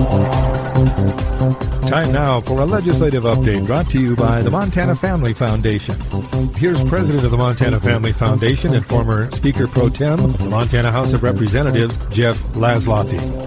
Time now for a legislative update brought to you by the Montana Family Foundation. Here's President of the Montana Family Foundation and former Speaker Pro Tem of the Montana House of Representatives, Jeff Laszloffy.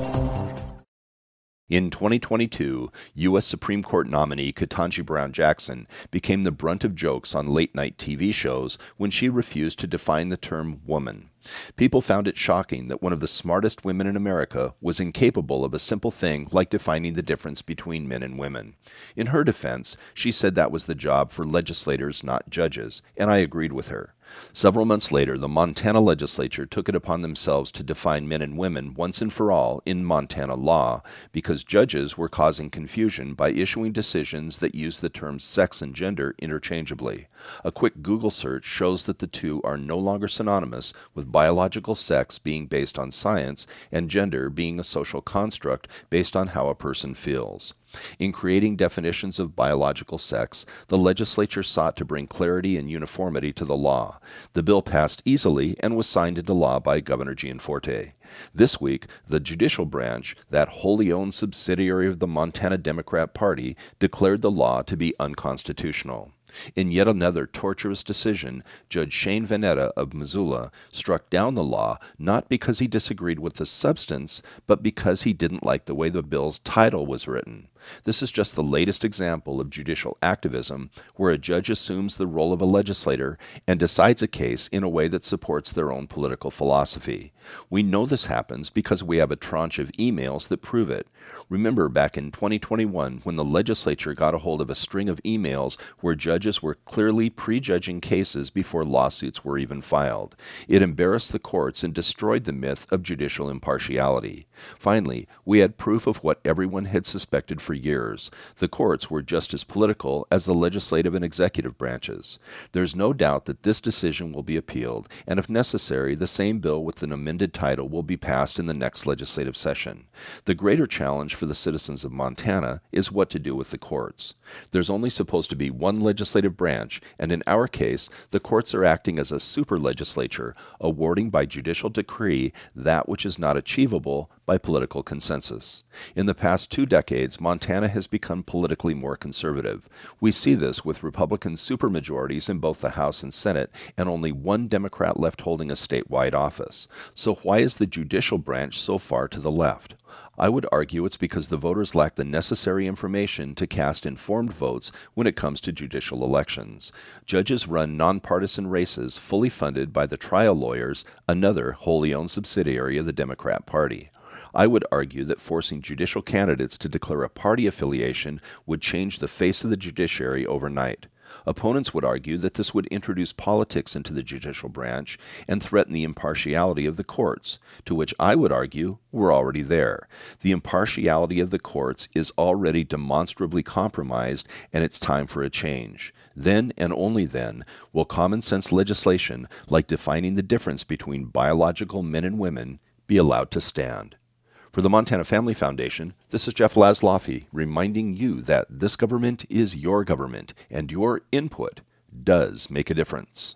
In 2022, U.S. Supreme Court nominee Ketanji Brown Jackson became the brunt of jokes on late-night TV shows when she refused to define the term woman. People found it shocking that one of the smartest women in America was incapable of a simple thing like defining the difference between men and women. In her defense, she said that was the job for legislators, not judges, and I agreed with her. Several months later, the Montana legislature took it upon themselves to define men and women once and for all in Montana law because judges were causing confusion by issuing decisions that use the terms sex and gender interchangeably. A quick Google search shows that the two are no longer synonymous, with biological sex being based on science and gender being a social construct based on how a person feels. In creating definitions of biological sex, the legislature sought to bring clarity and uniformity to the law. The bill passed easily and was signed into law by Governor Gianforte. This week, the judicial branch, that wholly owned subsidiary of the Montana Democrat Party, declared the law to be unconstitutional. In yet another torturous decision, Judge Shane Veneta of Missoula struck down the law not because he disagreed with the substance, but because he didn't like the way the bill's title was written. This is just the latest example of judicial activism, where a judge assumes the role of a legislator and decides a case in a way that supports their own political philosophy. We know this happens because we have a tranche of emails that prove it. Remember back in 2021 when the legislature got a hold of a string of emails where judges were clearly prejudging cases before lawsuits were even filed. It embarrassed the courts and destroyed the myth of judicial impartiality. Finally, we had proof of what everyone had suspected for years. The courts were just as political as the legislative and executive branches. There's no doubt that this decision will be appealed, and if necessary, the same bill with an amended title will be passed in the next legislative session. The greater challenge for the citizens of Montana is what to do with the courts. There's only supposed to be one legislative branch, and in our case, the courts are acting as a super legislature, awarding by judicial decree that which is not achievable by political consensus. In the past 2 decades, Montana has become politically more conservative. We see this with Republican supermajorities in both the House and Senate, and only one Democrat left holding a statewide office. So why is the judicial branch so far to the left? I would argue it's because the voters lack the necessary information to cast informed votes when it comes to judicial elections. Judges run nonpartisan races fully funded by the trial lawyers, another wholly owned subsidiary of the Democrat Party. I would argue that forcing judicial candidates to declare a party affiliation would change the face of the judiciary overnight. Opponents would argue that this would introduce politics into the judicial branch and threaten the impartiality of the courts, to which I would argue we're already there. The impartiality of the courts is already demonstrably compromised, and it's time for a change. Then, and only then, will common sense legislation, like defining the difference between biological men and women, be allowed to stand. For the Montana Family Foundation, this is Jeff Laszloffy reminding you that this government is your government, and your input does make a difference.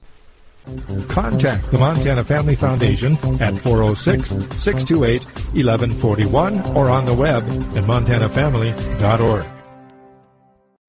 Contact the Montana Family Foundation at 406-628-1141 or on the web at montanafamily.org.